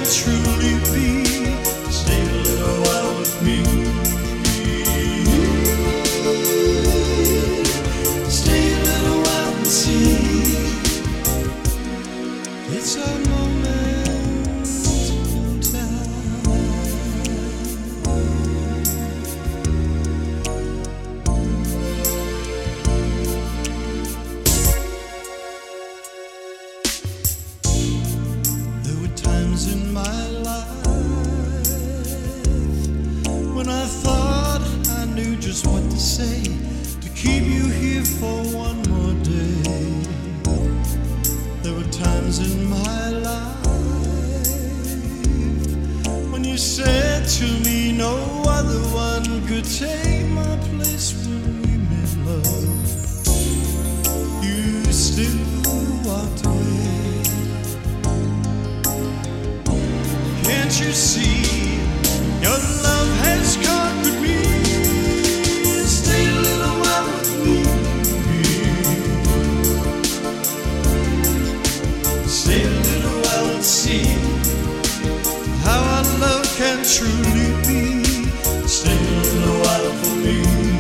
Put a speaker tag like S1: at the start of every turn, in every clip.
S1: truly be. Stay a little while with me. Stay a little while and see. It's a moment in time. There were times in my life when I thought I knew just what to say to keep you here for one more day. There were times in my life when you said to me no other one could take my place when we made love. You still walked away. Can't you see your love has conquered me? Stay a little while with me. Stay a little while and see how our love can truly be. Stay a little while for me.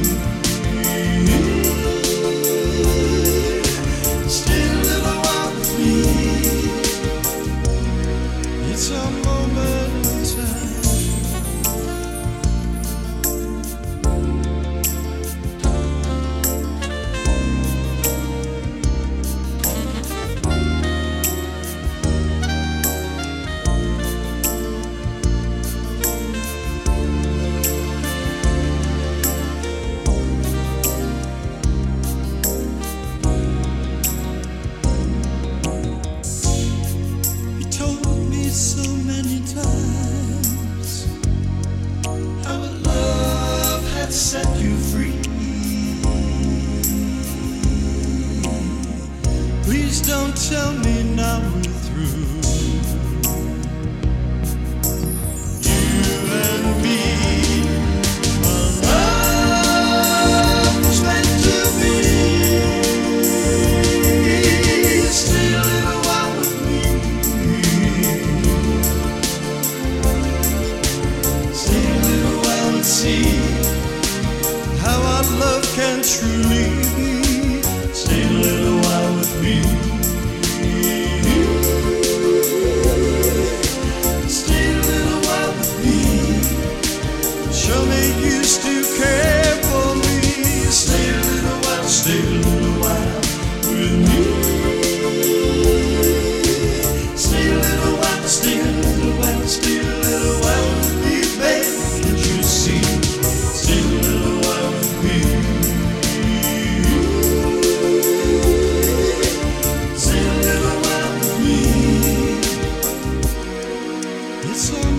S1: Stay a little while with me. It's a moment in time. So many times how love had set you free. Please don't tell me now we're through. You and me, our love was meant to be. Stay a little while with me. See how our love can truly be. Stay a little while with me. Stay a little while with me. Show me you still care for me. Stay a little while, stay a little while with me. Stay a little while, stay a little while, stay a little while with me, baby. Stay a little while with me. Stay a little while with me. It's all